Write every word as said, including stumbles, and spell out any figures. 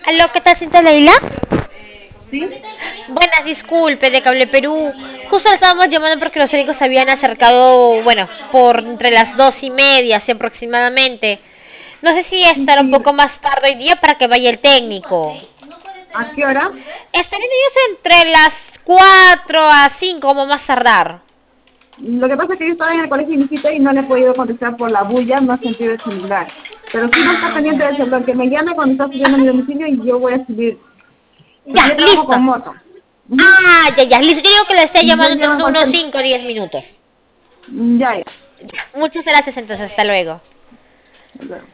Aló, ¿qué tal, cinta Leila? ¿Sí? Buenas, disculpe, de Cable Perú. Justo le estábamos llamando porque los técnicos se habían acercado, bueno, por entre las dos y media, así aproximadamente. No sé si Sí, estará un sí. poco más tarde hoy día para que vaya el técnico. ¿A qué hora? Estarían ellos entre las cuatro a cinco, como más tardar. Lo que pasa es que yo estaba en el colegio y mi cita y no le he podido contestar por la bulla, no ha sentido el celular. Pero sí va a estar Ah, pendiente ya. del celular, que me llame cuando está subiendo a mi Ajá. domicilio y yo voy a subir. Porque Ya, yo trabajo listo. con moto. Ujú. Ah, ya, ya, listo. Yo digo que le esté Yo llamando llevo entre en unos cualquier... cinco o diez minutos. Ya, ya. Ya. Muchas gracias, entonces, hasta luego. Hasta luego.